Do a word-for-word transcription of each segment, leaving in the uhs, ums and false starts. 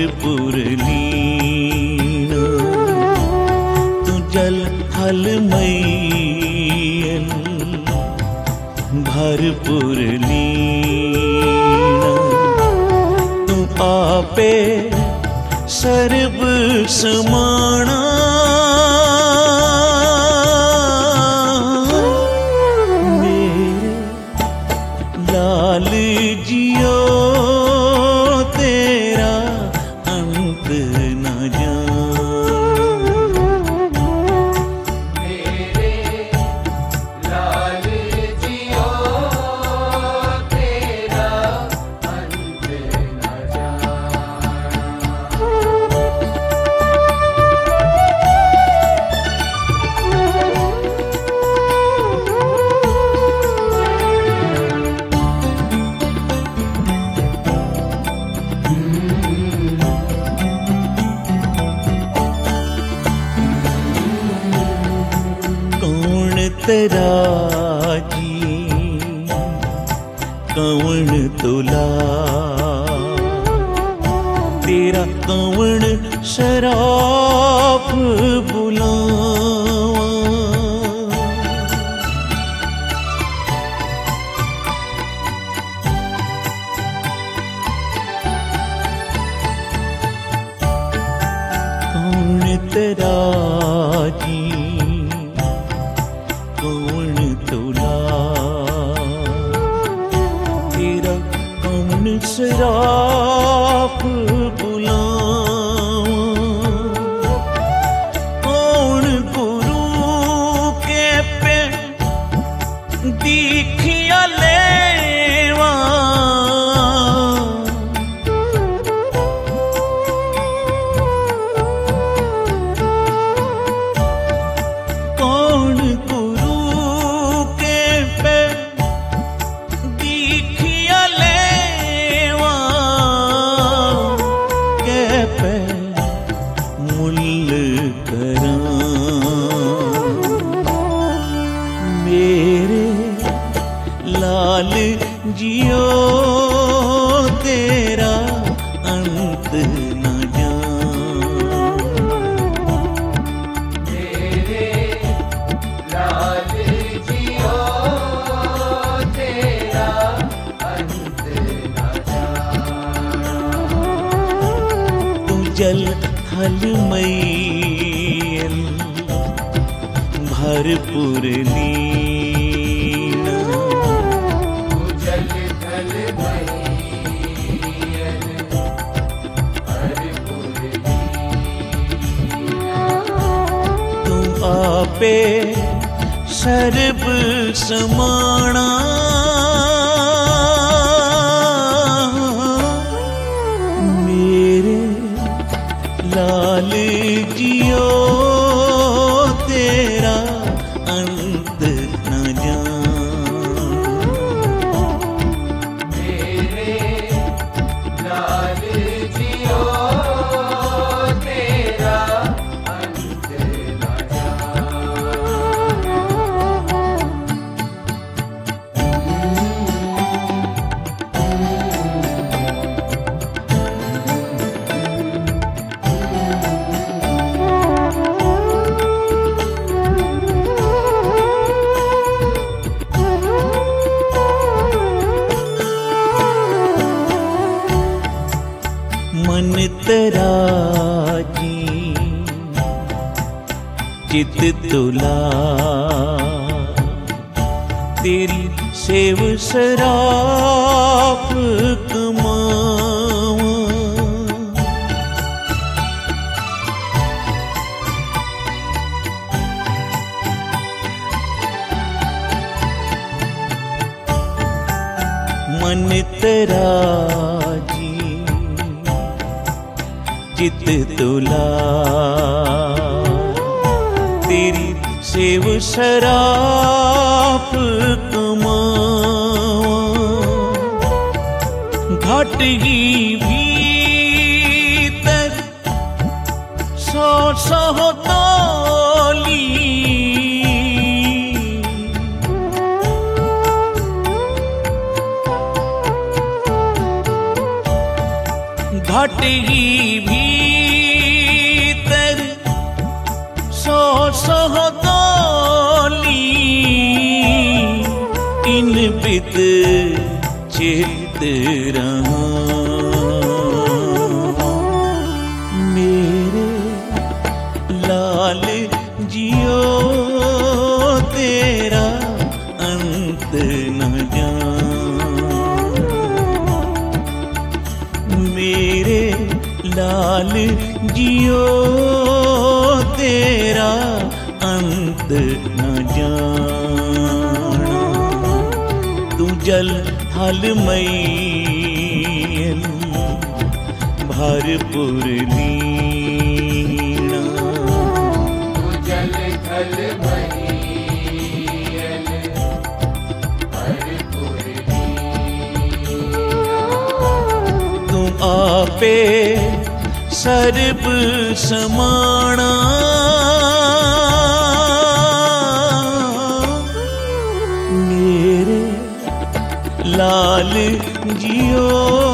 भरपूर लीन तू जल थल मैयल भरपूर लीन तू आपे सर्व समाना मेरे लाल जियो तेरा अंत न जान। मेरे लाल जियो तेरा अंत न जान। कौन तेरा जी कौन तुला तेरा कौन शराफ बुलावा कौन तेरा जी कौन तुला तेरा कौन शराफ बुलावा कौन गुरु के पे दीखिया लेवा कौन गुरु के पे दीखिया लेवा के पे मुल करा मेरे लाल जियो तेरा अंत न जान। मेरे लाल जियो तेरा अंत न जान। तू जल थल मैयल भरपूर लीन तू जल थल मैयल भरपूर तू आपे सर्व समाना मेरे लाल जियो तेरा अंत न जान। मेरे लाल जियो तेरा अंत न जान। मन तेरा जी चित तुला तेरी सेव सराफ कमावा मन तेरा जी चित तुला तेरी सेव सराफ कमावा घट ही भीतर सौ सौ तोली घटगी भीतर सो सो तोली इन बित चित रहा मेरे लाल जियो तेरा अंत न जान मेरे लाल जियो तेरा अंत न जाना तू जल थल मैल भरपुर लीना तू जल थल मैल भरपुर लीना तू आपे सर्ब समाना मेरे लाल जियो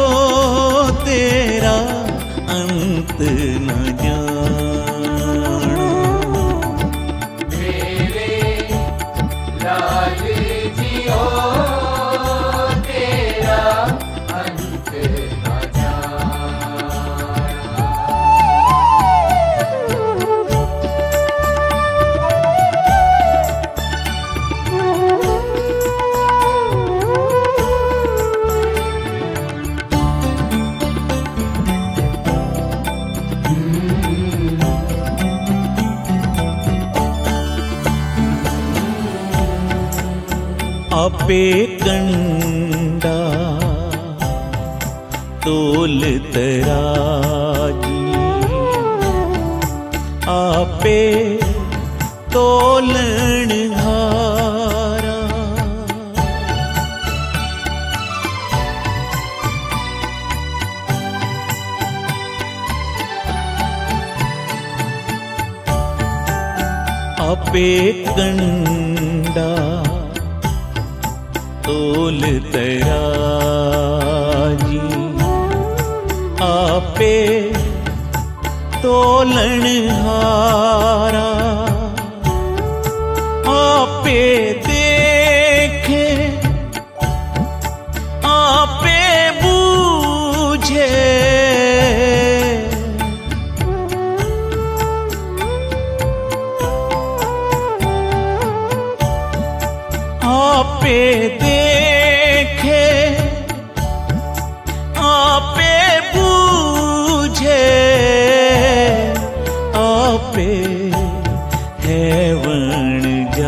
तेरा अंत न जाना मेरे लाल जियो तेरा अंत न जाना आपे कंडा तोल तराजी आपे तोलन हारा आपे कंडा तोल तराजी आपे तोलन हारा आपे देखे आपे बूझे आपे देखे आपे बूझे आपे हैवण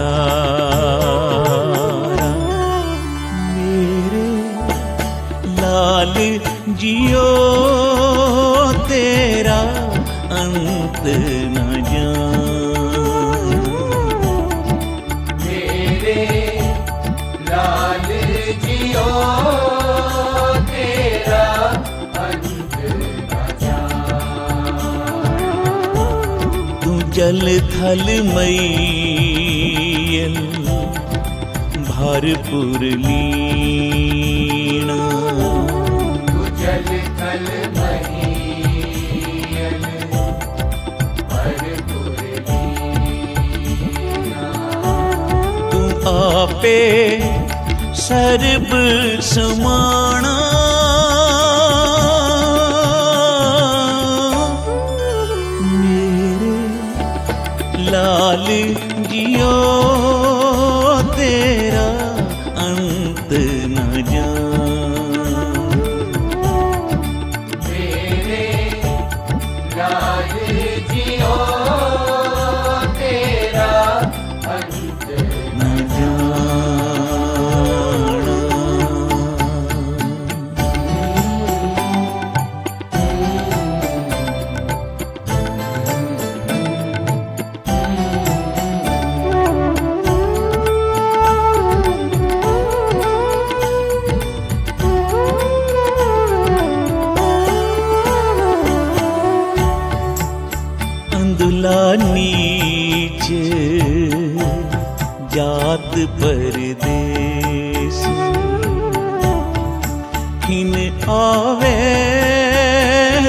जारा मेरे लाल जियो तेरा अंत न जाना मेरे लाल जियो तेरा अंत न जाना तू जल थल मैल भरपुर लीना तू जल थल मैल भरपुर लीना तू आपे सर्ब समाना मेरे लाल जियो तेरा अंत न जाना मेरे लाल जियो तेरा अंत न जाना अंधुला नीच जात परदेस हिन आवे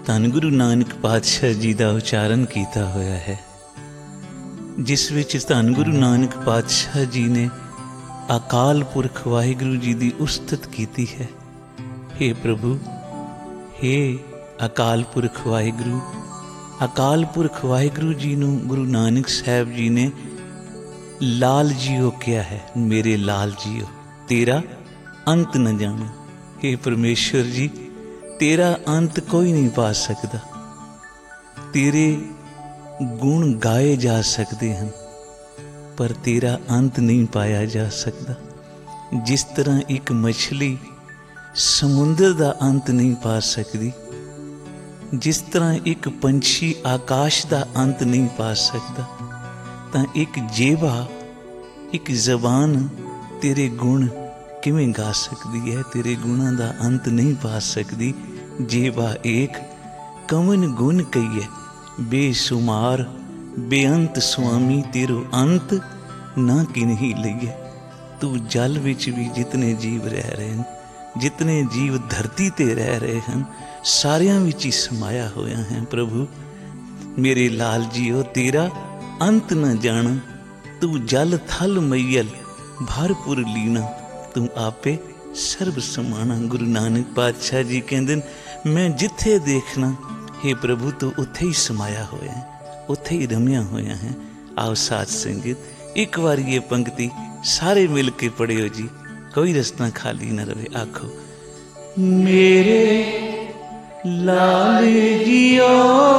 ਧੰਨ ਗੁਰੂ ਨਾਨਕ ਪਾਤਸ਼ਾਹ ਜੀ ਦਾ ਉਚਾਰਨ ਕੀਤਾ ਹੋਇਆ ਹੈ, ਜਿਸ ਵਿੱਚ ਧੰਨ ਗੁਰੂ ਨਾਨਕ ਪਾਤਸ਼ਾਹ ਜੀ ਨੇ ਅਕਾਲ ਪੁਰਖ ਵਾਹਿਗੁਰੂ ਜੀ ਦੀ ਉਸਤਤ ਕੀਤੀ ਹੈ। हे ਪ੍ਰਭੂ, हे ਅਕਾਲ ਪੁਰਖ ਵਾਹਿਗੁਰੂ, ਅਕਾਲ ਪੁਰਖ ਵਾਹਿਗੁਰੂ ਜੀ ਨੂੰ ਗੁਰੂ ਨਾਨਕ ਸਾਹਿਬ ਜੀ ਨੇ ਲਾਲ ਜੀਓ ਕਿਹਾ ਹੈ। ਮੇਰੇ ਲਾਲ ਜੀਓ, ਤੇਰਾ ਅੰਤ न जानो। हे परमेश्वर जी, तेरा अंत कोई नहीं पा सकता। तेरे गुण गाए जा सकते हैं पर तेरा अंत नहीं पाया जा सकता। जिस तरह एक मछली समुंदर का अंत नहीं पा सकती, जिस तरह एक पंछी आकाश का अंत नहीं पा सकता, तो एक जेबा, एक जबान तेरे गुण किवें गा सकती है, तेरे गुणों का अंत नहीं पा सकती। जेबा एक कवन गुण कहिए बेसुमार, बेअंत स्वामी तेरो अंत ना किन्ही लईए। तू जल विच भी जितने जीव रह रहे हैं, जितने जीव धरती ते रह रहे हैं, सारियां विच ही समाया होया है। प्रभु मेरे लाल जीओ, तेरा अंत न जाना। तू जल थल मैयल भरपुर लीना, तू आपे सर्ब समाना। गुरु नानक पातशाह जी कहते मैं जिथे देखना, हे प्रभु तू उत्थे ही समाया होया है, उत्थे ही रमिया होया है। आओ साथ संगीत एक बार ये पंक्ति सारे मिल के पढ़ियो जी, कोई रस्ता खाली न रहे। आखो मेरे लाल जियो,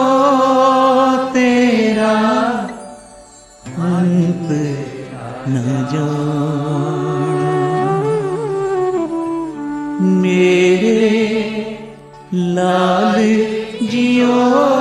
तेरा अंत न जानो। मेरे लाल जियो,